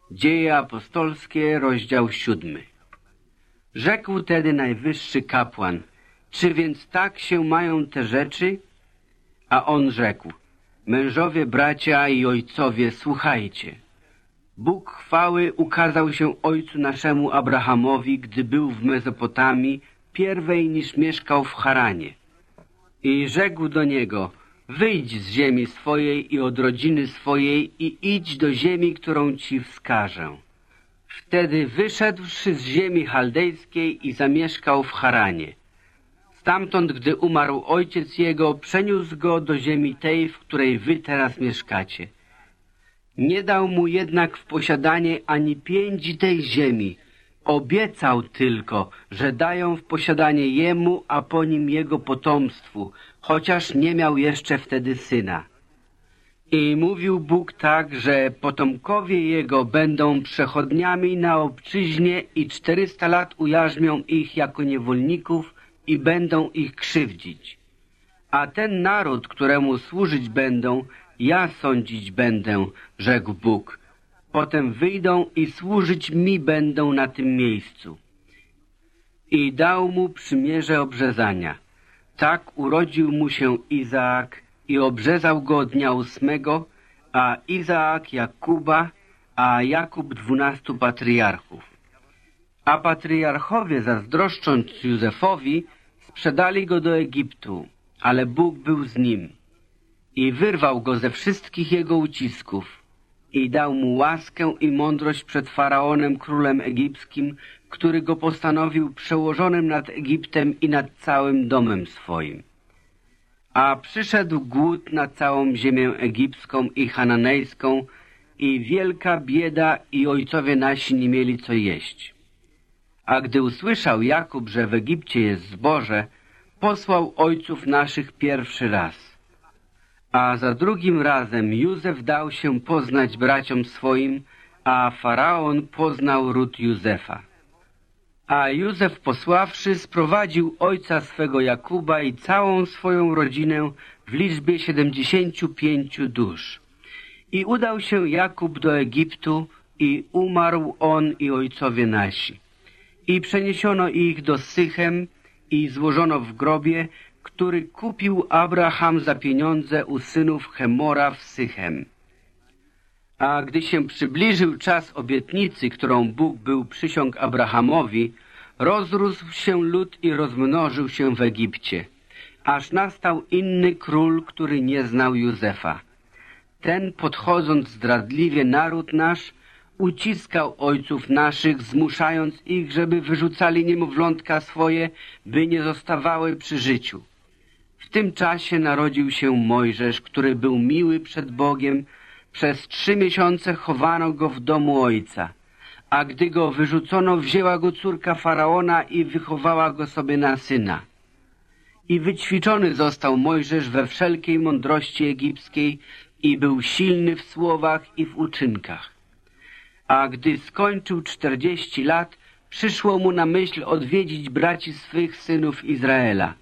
Dzieje apostolskie, rozdział 7. Rzekł tedy najwyższy kapłan: czy więc tak się mają te rzeczy? A on rzekł: mężowie, bracia i ojcowie, słuchajcie. Bóg chwały ukazał się ojcu naszemu Abrahamowi, gdy był w Mezopotamii, pierwej niż mieszkał w Haranie. I rzekł do niego: wyjdź z ziemi swojej i od rodziny swojej i idź do ziemi, którą ci wskażę. Wtedy wyszedłszy z ziemi chaldejskiej i zamieszkał w Haranie. Stamtąd, gdy umarł ojciec jego, przeniósł go do ziemi tej, w której wy teraz mieszkacie. Nie dał mu jednak w posiadanie ani piędzi tej ziemi. Obiecał tylko, że dają w posiadanie jemu, a po nim jego potomstwu, chociaż nie miał jeszcze wtedy syna. I mówił Bóg tak, że potomkowie jego będą przechodniami na obczyźnie i 400 lat ujarzmią ich jako niewolników i będą ich krzywdzić. A ten naród, któremu służyć będą, ja sądzić będę, rzekł Bóg. Potem wyjdą i służyć mi będą na tym miejscu. I dał mu przymierze obrzezania. Tak urodził mu się Izaak i obrzezał go dnia 8, a Izaak Jakuba, a Jakub 12 patriarchów. A patriarchowie, zazdroszcząc Józefowi, sprzedali go do Egiptu, ale Bóg był z nim i wyrwał go ze wszystkich jego ucisków i dał mu łaskę i mądrość przed Faraonem, królem egipskim, który go postanowił przełożonym nad Egiptem i nad całym domem swoim. A przyszedł głód na całą ziemię egipską i chananejską i wielka bieda i ojcowie nasi nie mieli co jeść. A gdy usłyszał Jakub, że w Egipcie jest zboże, posłał ojców naszych pierwszy raz. A za drugim razem Józef dał się poznać braciom swoim, a Faraon poznał ród Józefa. A Józef posławszy sprowadził ojca swego Jakuba i całą swoją rodzinę w liczbie 75 dusz. I udał się Jakub do Egiptu i umarł on i ojcowie nasi. I przeniesiono ich do Sychem i złożono w grobie, który kupił Abraham za pieniądze u synów Chemora w Sychem. A gdy się przybliżył czas obietnicy, którą Bóg był przysiągł Abrahamowi, rozrósł się lud i rozmnożył się w Egipcie, aż nastał inny król, który nie znał Józefa. Ten, podchodząc zdradliwie naród nasz, uciskał ojców naszych, zmuszając ich, żeby wyrzucali niemowlątka swoje, by nie zostawały przy życiu. W tym czasie narodził się Mojżesz, który był miły przed Bogiem. Przez 3 miesiące chowano go w domu ojca, a gdy go wyrzucono, wzięła go córka Faraona i wychowała go sobie na syna. I wyćwiczony został Mojżesz we wszelkiej mądrości egipskiej i był silny w słowach i w uczynkach. A gdy skończył 40 lat, przyszło mu na myśl odwiedzić braci swych synów Izraela.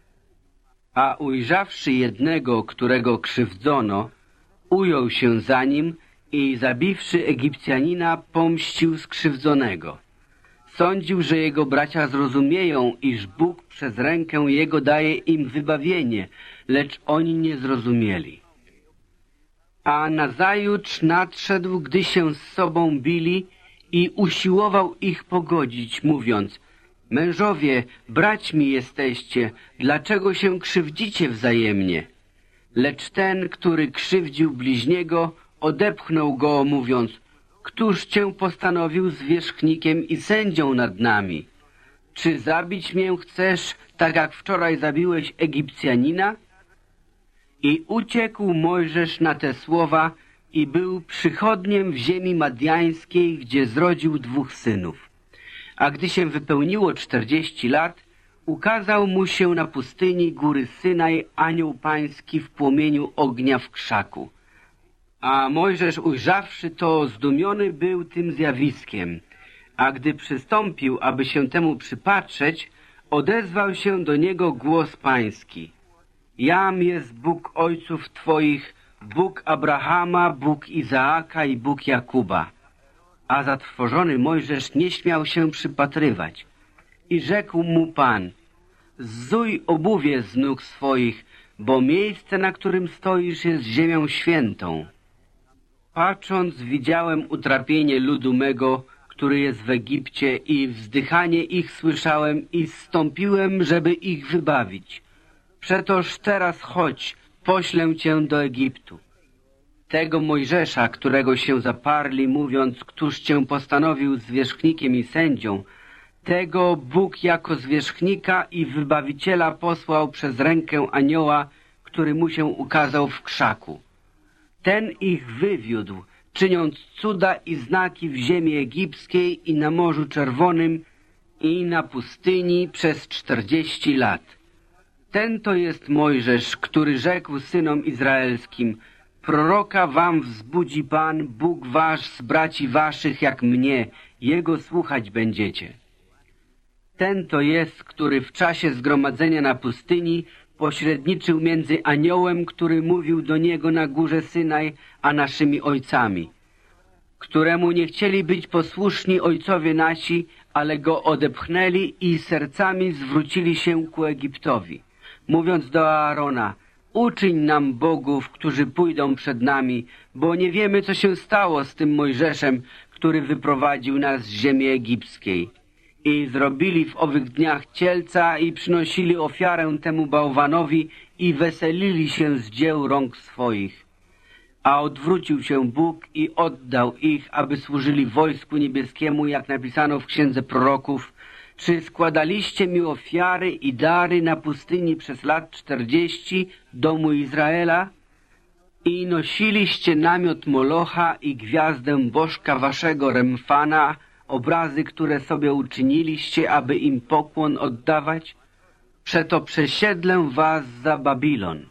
A ujrzawszy jednego, którego krzywdzono, ujął się za nim i zabiwszy Egipcjanina, pomścił skrzywdzonego. Sądził, że jego bracia zrozumieją, iż Bóg przez rękę jego daje im wybawienie, lecz oni nie zrozumieli. A nazajutrz nadszedł, gdy się z sobą bili i usiłował ich pogodzić, mówiąc: mężowie, braćmi jesteście, dlaczego się krzywdzicie wzajemnie? Lecz ten, który krzywdził bliźniego, odepchnął go, mówiąc: któż cię postanowił zwierzchnikiem i sędzią nad nami? Czy zabić mię chcesz, tak jak wczoraj zabiłeś Egipcjanina? I uciekł Mojżesz na te słowa i był przychodniem w ziemi madiańskiej, gdzie zrodził 2 synów. A gdy się wypełniło 40 lat, ukazał mu się na pustyni góry Synaj anioł pański w płomieniu ognia w krzaku. A Mojżesz, ujrzawszy to, zdumiony był tym zjawiskiem. A gdy przystąpił, aby się temu przypatrzeć, odezwał się do niego głos pański: jam jest Bóg ojców twoich, Bóg Abrahama, Bóg Izaaka i Bóg Jakuba. A zatrwożony Mojżesz nie śmiał się przypatrywać. I rzekł mu Pan: zzuj obuwie z nóg swoich, bo miejsce, na którym stoisz, jest ziemią świętą. Patrząc, widziałem utrapienie ludu mego, który jest w Egipcie, i wzdychanie ich słyszałem i zstąpiłem, żeby ich wybawić. Przetoż teraz chodź, poślę cię do Egiptu. Tego Mojżesza, którego się zaparli, mówiąc, któż cię postanowił zwierzchnikiem i sędzią, tego Bóg jako zwierzchnika i wybawiciela posłał przez rękę anioła, który mu się ukazał w krzaku. Ten ich wywiódł, czyniąc cuda i znaki w ziemi egipskiej i na Morzu Czerwonym i na pustyni przez 40 lat. Ten to jest Mojżesz, który rzekł synom izraelskim: proroka wam wzbudzi Pan, Bóg wasz z braci waszych jak mnie, Jego słuchać będziecie. Ten to jest, który w czasie zgromadzenia na pustyni pośredniczył między aniołem, który mówił do niego na górze Synaj, a naszymi ojcami, któremu nie chcieli być posłuszni ojcowie nasi, ale go odepchnęli i sercami zwrócili się ku Egiptowi, mówiąc do Aarona: uczyń nam bogów, którzy pójdą przed nami, bo nie wiemy, co się stało z tym Mojżeszem, który wyprowadził nas z ziemi egipskiej. I zrobili w owych dniach cielca i przynosili ofiarę temu bałwanowi i weselili się z dzieł rąk swoich. A odwrócił się Bóg i oddał ich, aby służyli wojsku niebieskiemu, jak napisano w księdze proroków: czy składaliście mi ofiary i dary na pustyni przez lat 40 domu Izraela? I nosiliście namiot Molocha i gwiazdę bożka waszego Remfana, obrazy, które sobie uczyniliście, aby im pokłon oddawać? Przeto przesiedlę was za Babilon.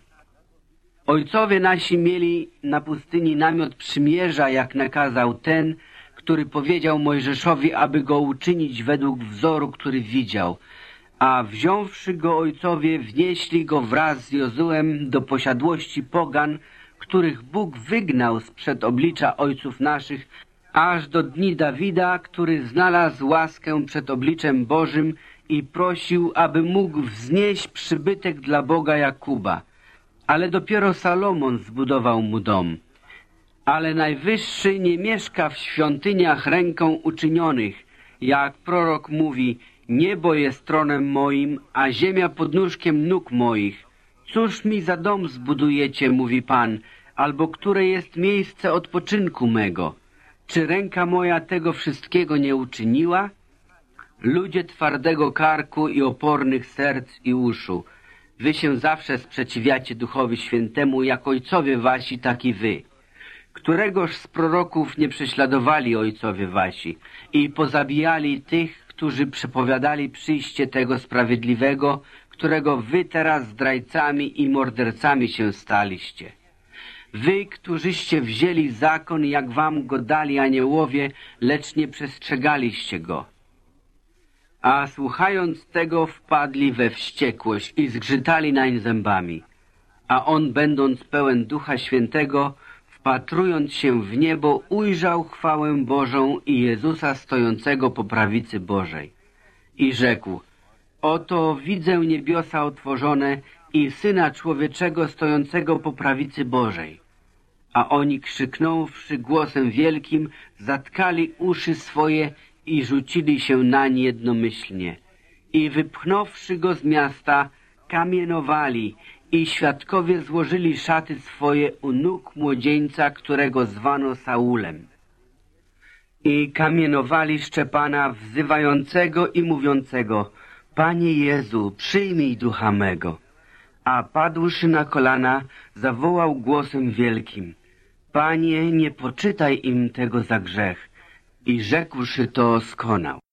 Ojcowie nasi mieli na pustyni namiot przymierza, jak nakazał ten, który powiedział Mojżeszowi, aby go uczynić według wzoru, który widział. A wziąwszy go ojcowie, wnieśli go wraz z Jozułem do posiadłości pogan, których Bóg wygnał sprzed oblicza ojców naszych, aż do dni Dawida, który znalazł łaskę przed obliczem Bożym i prosił, aby mógł wznieść przybytek dla Boga Jakuba. Ale dopiero Salomon zbudował mu dom. Ale Najwyższy nie mieszka w świątyniach ręką uczynionych. Jak prorok mówi: niebo jest tronem moim, a ziemia podnóżkiem nóg moich. Cóż mi za dom zbudujecie, mówi Pan, albo które jest miejsce odpoczynku mego? Czy ręka moja tego wszystkiego nie uczyniła? Ludzie twardego karku i opornych serc i uszu, wy się zawsze sprzeciwiacie Duchowi Świętemu, jak ojcowie wasi, tak i wy. Któregoż z proroków nie prześladowali ojcowie wasi i pozabijali tych, którzy przepowiadali przyjście tego sprawiedliwego, którego wy teraz zdrajcami i mordercami się staliście? Wy, którzyście wzięli zakon, jak wam go dali aniołowie, lecz nie przestrzegaliście go. A słuchając tego, wpadli we wściekłość i zgrzytali nań zębami. A on, będąc pełen Ducha Świętego, wpatrując się w niebo, ujrzał chwałę Bożą i Jezusa stojącego po prawicy Bożej. I rzekł: oto widzę niebiosa otworzone i Syna Człowieczego stojącego po prawicy Bożej. A oni, krzyknąwszy głosem wielkim, zatkali uszy swoje i rzucili się nań jednomyślnie. I wypchnąwszy go z miasta, kamienowali i świadkowie złożyli szaty swoje u nóg młodzieńca, którego zwano Saulem. I kamienowali Szczepana, wzywającego i mówiącego: Panie Jezu, przyjmij ducha mego. A padłszy na kolana, zawołał głosem wielkim: Panie, nie poczytaj im tego za grzech. I rzekłszy to, skonał.